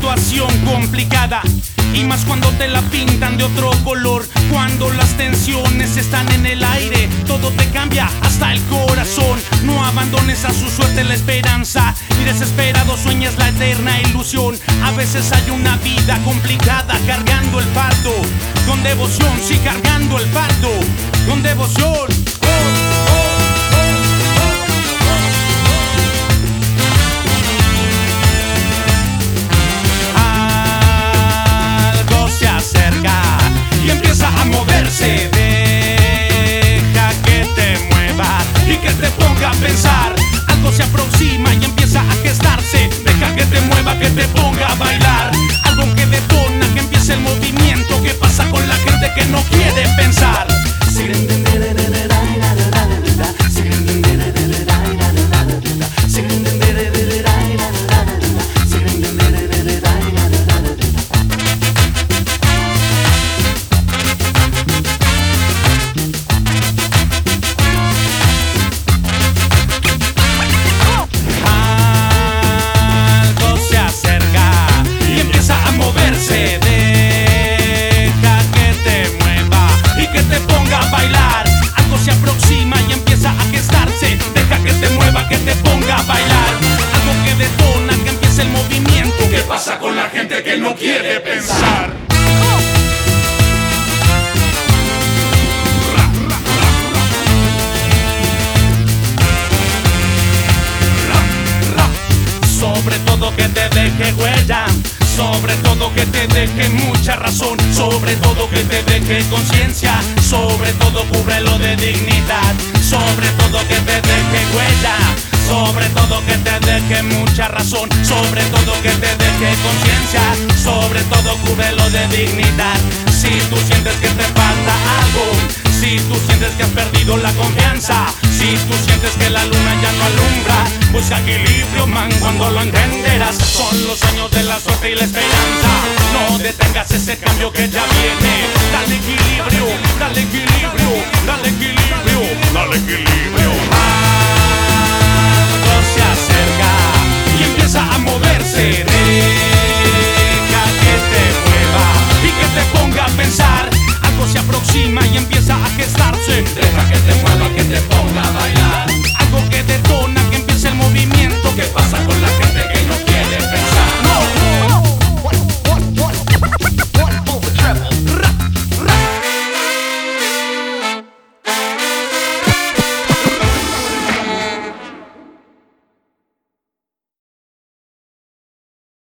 situación complicada, y más cuando te la pintan de otro color. Cuando las tensiones están en el aire, todo te cambia hasta el corazón. No abandones a su suerte la esperanza, y desesperado sueñas la eterna ilusión. A veces hay una vida complicada, cargando el fardo con devoción. Sí, cargando el fardo con devoción. Y empieza a moverse. Deja que te mueva y que te ponga a pensar. Algo se aproxima y empieza a gestarse. Deja que te mueva, que te ponga a bailar. Algo que detona, que empiece el movimiento. ¿Qué pasa con la gente que no quiere pensar? Pasa con la gente que no quiere pensar. Sobre todo que te deje huella, sobre todo que te deje mucha razón, sobre todo que te deje conciencia, sobre todo cúbrelo de dignidad, sobre todo que te deje huella, sobre todo que te deje mucha razón, sobre todo que te deje conciencia, sobre todo cúbrelo de dignidad. Si tú sientes que te falta algo, si tú sientes que has perdido la confianza, si tú sientes que la luna ya no alumbra, busca equilibrio, man, cuando lo entenderás. Son los años de la suerte y la esperanza. No detengas ese cambio que ya viene. Dale equilibrio, dale equilibrio, dale equilibrio, dale equilibrio. Algo se acerca y empieza a moverse. Deja que te mueva y que te ponga a pensar. Algo se aproxima y empieza a gestarse. Deja que